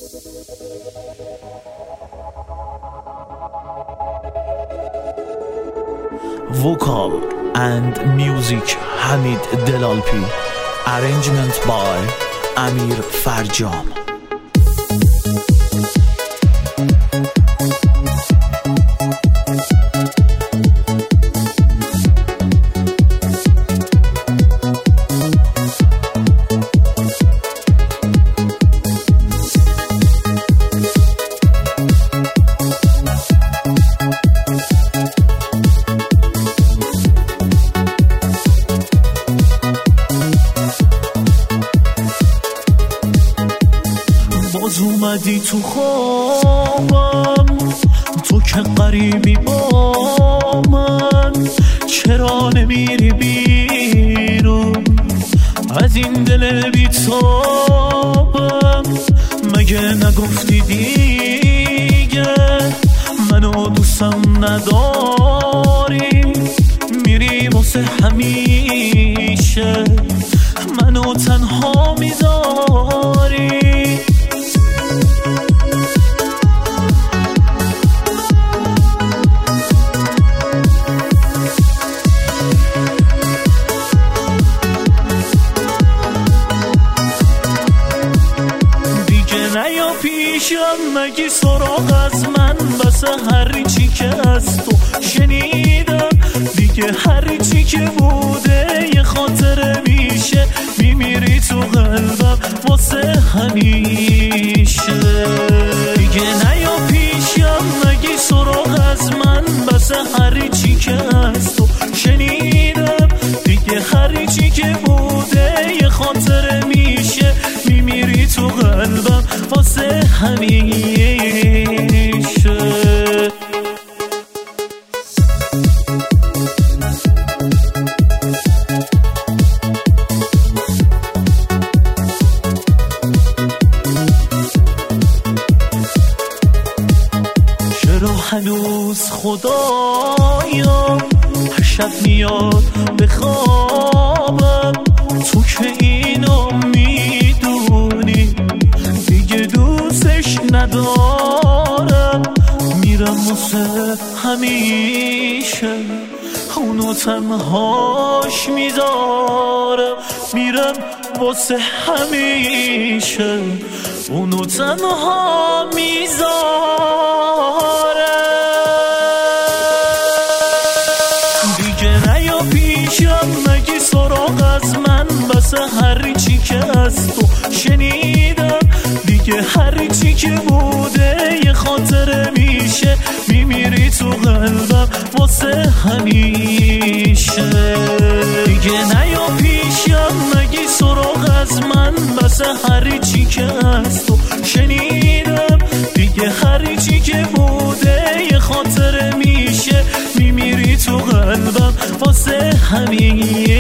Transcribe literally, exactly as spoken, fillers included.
Vocal and music Hamid Delalpi. Arrangement by Amir Farjam. باز اومدی تو خوابم، تو که قریبی با من، چرا نمیری بیرون از این دل بیتابم؟ مگه نگفتی دیگه منو دوستم نداری؟ میری واسه همیشه منو تنها میذاری؟ نیا پیشم مگی سراغ از من، بس هر چی که از تو شنیدم دیگه، هر چی که بوده یه خاطره میشه، میمیری تو قلبم واسه همیشه. دیگه نیا پیشم مگی سراغ از من، بس هر چی که از تو شنیدم دیگه، هر چی که بوده یه خاطره میشه، میمیری تو قلبم واسه همیشه. چرا هنوز خدایا هر شب میاد به خوابم، تو که اینو میدونی دیگه دوستش ندارم، میرم واسه همیشه اونو تنهاش میذارم، میرم واسه همیشه اونو تنها میذارم. دیگه نیا پیشم مگی سراغ از من، بس هر چی که از تو شنیدم دیگه، هر چی که بوده یه خاطره میشه، میمیری تو قلبم واسه همیشه. دیگه نیا پیشم مگی سراغ از من، بس هر چی که از تو شنیدم دیگه، هر چی که بوده یه خاطره میشه، میمیری تو قلبم واسه همیشه.